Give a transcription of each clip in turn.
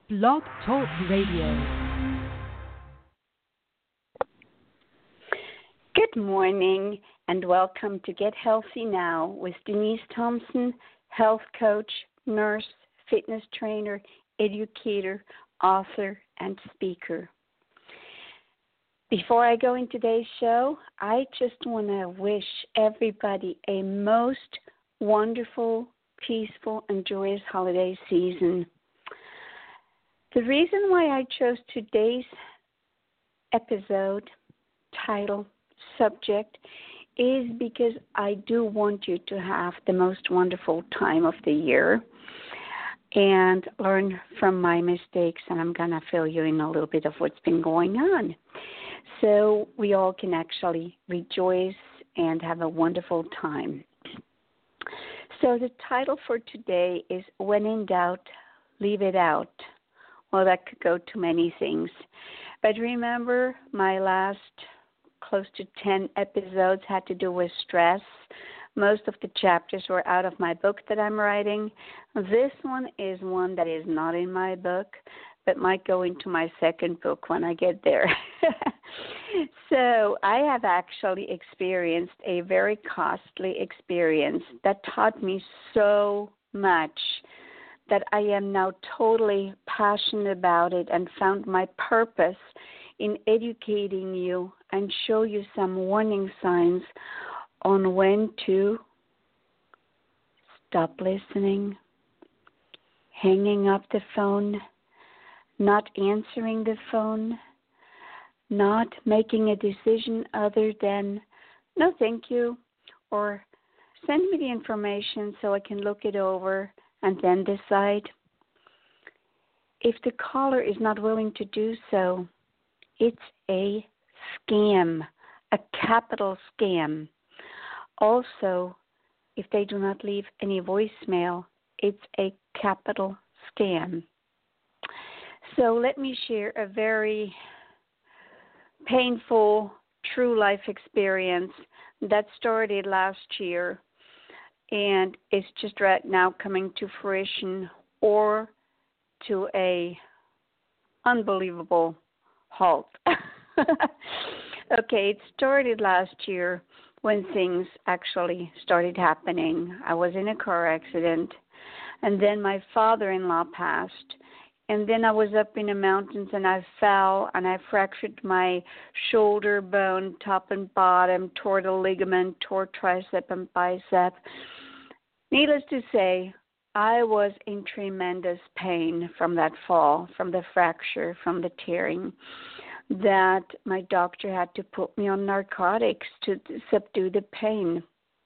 Blog Talk Radio. Good morning and welcome to Get Healthy Now with Denise Thompson, health coach, nurse, fitness trainer, educator, author, and speaker. Before I go into today's show, I just want to wish everybody a most wonderful, peaceful, and joyous holiday season. The reason why I chose today's episode, title, subject, is because I do want you to have the most wonderful time of the year and learn from my mistakes, and I'm going to fill you in a little bit of what's been going on, so we all can actually rejoice and have a wonderful time. So the title for today is When in Doubt, Leave It Out. Well, that could go to many things. But remember, my last close to 10 episodes had to do with stress. Most of the chapters were out of my book that I'm writing. This one is one that is not in my book, but might go into my second book when I get there. So I have actually experienced a very costly experience that taught me so much that I am now totally passionate about it and found my purpose in educating you and show you some warning signs on when to stop listening, hanging up the phone, not answering the phone, not making a decision other than, no thank you, or send me the information so I can look it over and then decide. If the caller is not willing to do so, it's a scam, a capital scam. Also, if they do not leave any voicemail, it's a capital scam. So let me share a very painful, true life experience that started last year and it's just right now coming to fruition or to a unbelievable halt. Okay, it started last year when things actually started happening. I was in a car accident, and then my father-in-law passed, and then I was up in the mountains and I fell and I fractured my shoulder bone, top and bottom, tore the ligament, tore tricep and bicep. Needless to say, I was in tremendous pain from that fall, from the fracture, from the tearing, that my doctor had to put me on narcotics to subdue the pain.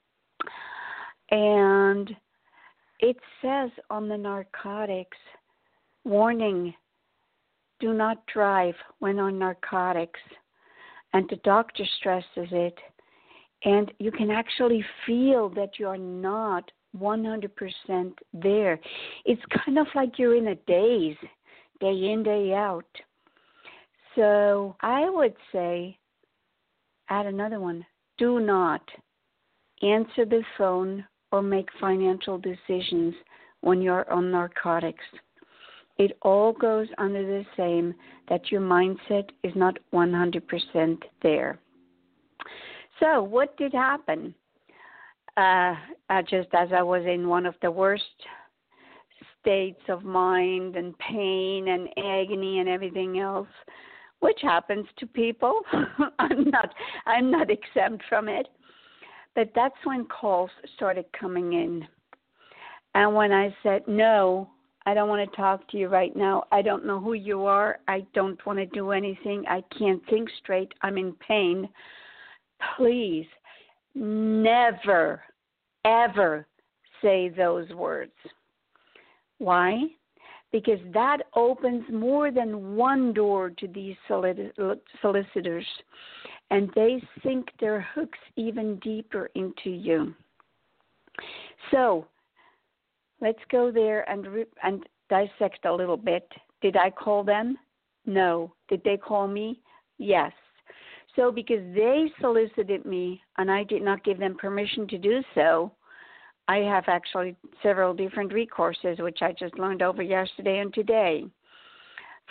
And it says on the narcotics, warning, do not drive when on narcotics. And the doctor stresses it. And you can actually feel that you're not 100% there. It's kind of like you're in a daze, day in, day out. So I would say, add another one, do not answer the phone or make financial decisions when you're on narcotics. It all goes under the same, that your mindset is not 100% there. So what did happen? Just as I was in one of the worst states of mind and pain and agony and everything else, which happens to people. I'm not exempt from it. But that's when calls started coming in. And when I said, no, I don't want to talk to you right now. I don't know who you are. I don't want to do anything. I can't think straight. I'm in pain. Please never, ever say those words. Why? Because that opens more than one door to these solicitors, and they sink their hooks even deeper into you. So let's go there and dissect a little bit. Did I call them? No. Did they call me? Yes. So because they solicited me and I did not give them permission to do so, I have actually several different recourses, which I just learned over yesterday and today.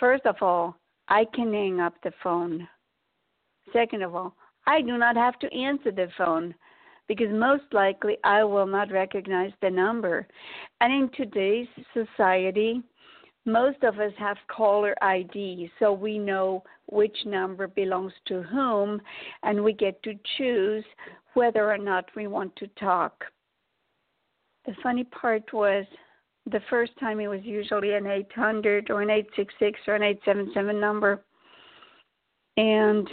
First of all, I can hang up the phone. Second of all, I do not have to answer the phone because most likely I will not recognize the number. And in today's society, most of us have caller ID, so we know which number belongs to whom, and we get to choose whether or not we want to talk. The funny part was the first time it was usually an 800 or an 866 or an 877 number, and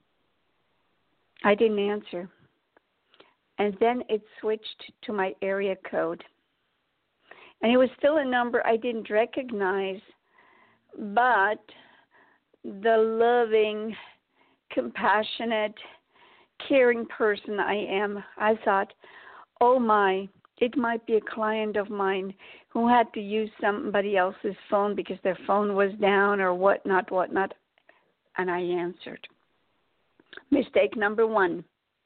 I didn't answer. And then it switched to my area code. And it was still a number I didn't recognize, but the loving, compassionate, caring person I am, I thought, oh my, it might be a client of mine who had to use somebody else's phone because their phone was down or whatnot. And I answered. Mistake number one.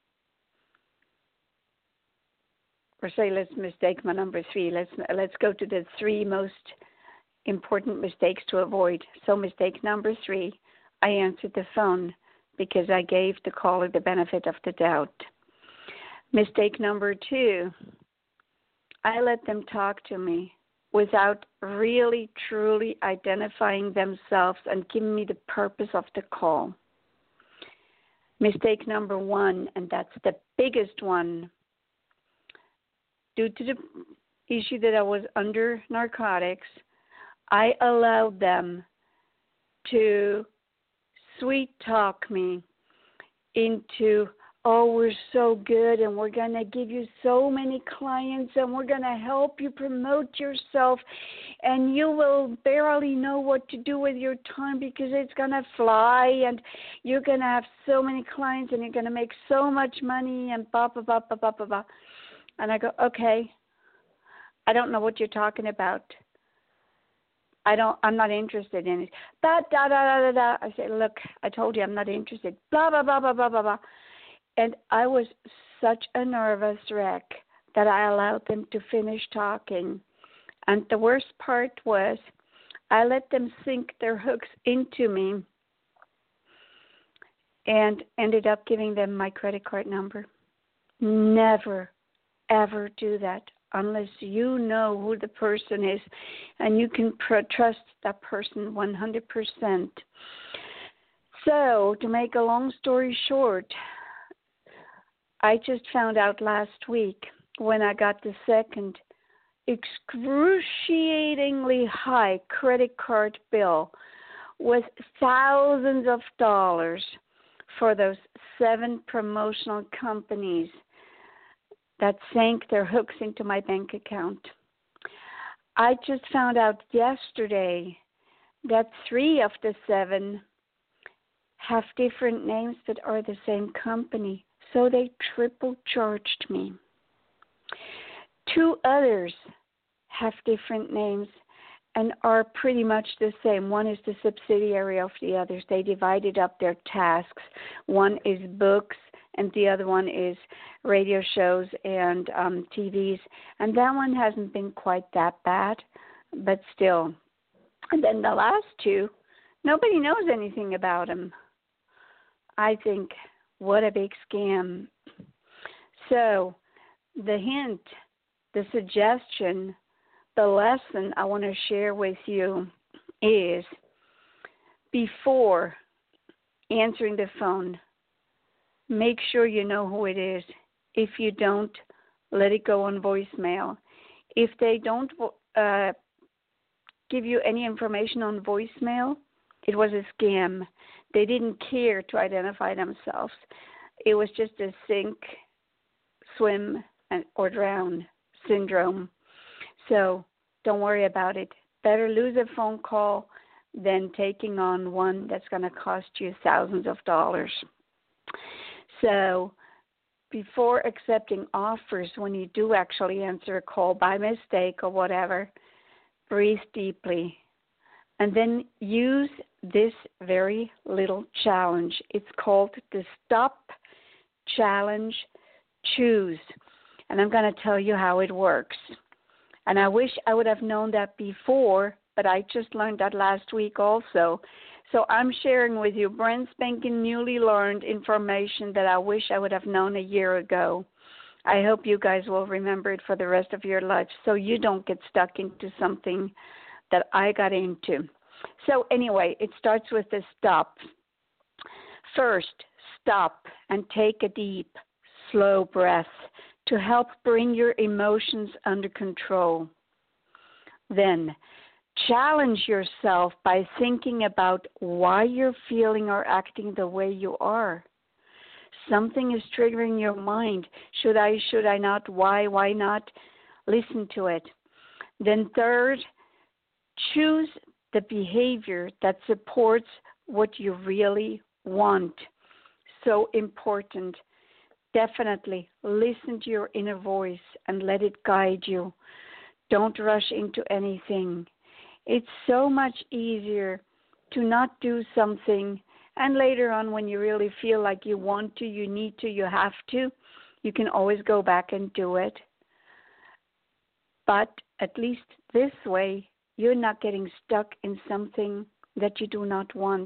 Or say, let's mistake my number three. Let's go to the three most important mistakes to avoid. So mistake number three, I answered the phone because I gave the caller the benefit of the doubt. Mistake number two, I let them talk to me without really, truly identifying themselves and giving me the purpose of the call. Mistake number one, and that's the biggest one, due to the issue that I was under narcotics, I allowed them to sweet talk me into, oh, we're so good and we're going to give you so many clients and we're going to help you promote yourself and you will barely know what to do with your time because it's going to fly and you're going to have so many clients and you're going to make so much money and blah, blah, blah, blah, blah, blah, blah. And I go, okay, I don't know what you're talking about. I'm not interested in it. Da, da, da, da, da, da. I said, look, I told you I'm not interested. Blah, blah, blah, blah, blah, blah, blah. And I was such a nervous wreck that I allowed them to finish talking. And the worst part was I let them sink their hooks into me and ended up giving them my credit card number. Never, ever do that unless you know who the person is and you can trust that person 100%. So, to make a long story short, I just found out last week when I got the second excruciatingly high credit card bill with thousands of dollars for those 7 promotional companies that sank their hooks into my bank account. I just found out yesterday that 3 of the 7 have different names but are the same company. So they triple charged me. 2 others have different names and are pretty much the same. One is the subsidiary of the others. They divided up their tasks. One is books and the other one is radio shows and TVs. And that one hasn't been quite that bad, but still. And then the last 2, nobody knows anything about them. I think, what a big scam. So the hint, the suggestion, the lesson I want to share with you is before answering the phone, make sure you know who it is. If you don't, let it go on voicemail. If they don't give you any information on voicemail, it was a scam. They didn't care to identify themselves. It was just a sink, swim, or drown syndrome. So don't worry about it. Better lose a phone call than taking on one that's going to cost you thousands of dollars. So before accepting offers, when you do actually answer a call by mistake or whatever, breathe deeply. And then use this very little challenge. It's called the Stop Challenge Choose. And I'm going to tell you how it works. And I wish I would have known that before but I just learned that last week also. So I'm sharing with you brand spanking newly learned information that I wish I would have known a year ago. I hope you guys will remember it for the rest of your life so you don't get stuck into something that I got into. So anyway, it starts with the stop. First, stop and take a deep, slow breath to help bring your emotions under control. Then, challenge yourself by thinking about why you're feeling or acting the way you are. Something is triggering your mind. Should I not? Why not? Listen to it. Then third, choose the behavior that supports what you really want. So important. Definitely listen to your inner voice and let it guide you. Don't rush into anything. It's so much easier to not do something, and later on when you really feel like you want to, you need to, you have to, you can always go back and do it. But at least this way, you're not getting stuck in something that you do not want.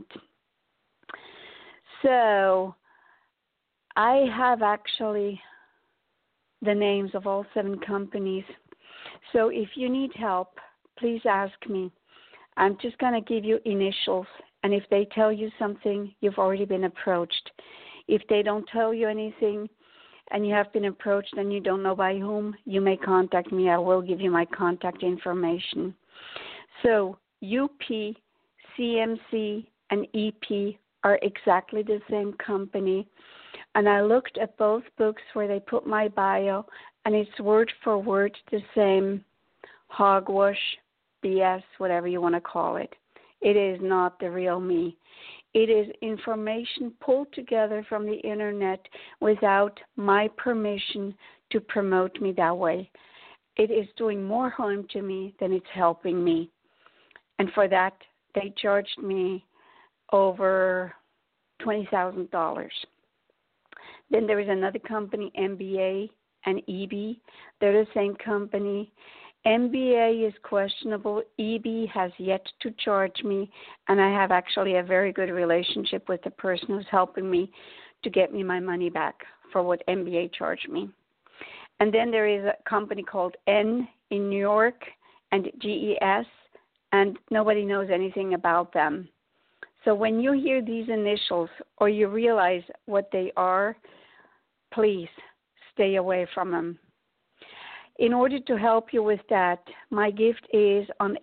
So I have actually the names of all 7 companies. So if you need help, please ask me. I'm just going to give you initials. And if they tell you something, you've already been approached. If they don't tell you anything and you have been approached and you don't know by whom, you may contact me. I will give you my contact information. So UP, CMC, and EP are exactly the same company. And I looked at both books where they put my bio, and it's word for word the same. Hogwash, BS, whatever you want to call it. It is not the real me. It is information pulled together from the internet without my permission to promote me that way. It is doing more harm to me than it's helping me. And for that, they charged me over $20,000. Then there is another company, MBA and EB. They're the same company. MBA is questionable. EB has yet to charge me, and I have actually a very good relationship with the person who's helping me to get me my money back for what MBA charged me. And then there is a company called N in New York and GES, and nobody knows anything about them. So when you hear these initials or you realize what they are, please stay away from them. In order to help you with that, my gift is on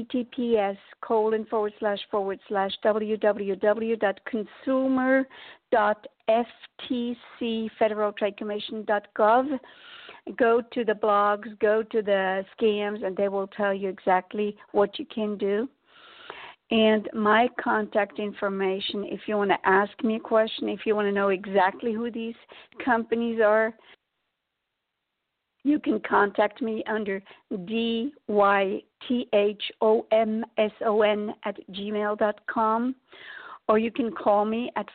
https://www.consumer.ftc.federaltradecommission.gov. Go to the blogs, go to the scams, and they will tell you exactly what you can do. And my contact information, if you want to ask me a question, if you want to know exactly who these companies are, you can contact me under dythomson@gmail.com, or you can call me at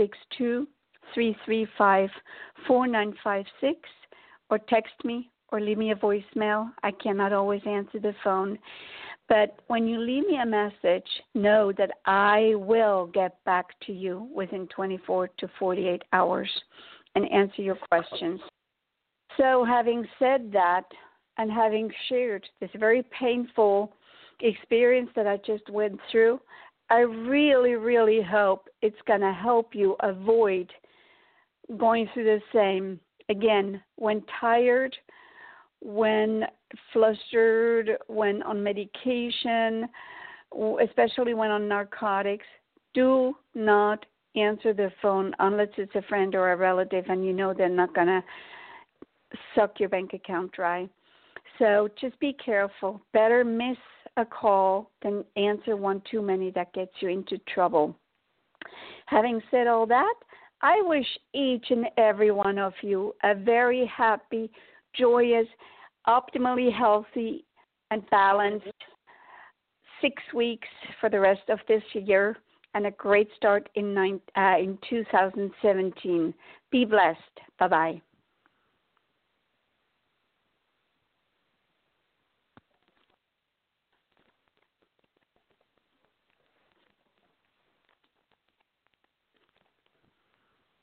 562-335-4956, or text me or leave me a voicemail. I cannot always answer the phone. But when you leave me a message, know that I will get back to you within 24 to 48 hours and answer your questions. So having said that, and having shared this very painful experience that I just went through, I really, really hope it's going to help you avoid going through the same. Again, when tired, when flustered, when on medication, especially when on narcotics, do not answer the phone unless it's a friend or a relative and you know they're not going to suck your bank account dry. So just be careful. Better miss a call than answer one too many that gets you into trouble. Having said all that, I wish each and every one of you a very happy, joyous, optimally healthy, and balanced 6 weeks for the rest of this year, and a great start in 2017. Be blessed. Bye-bye.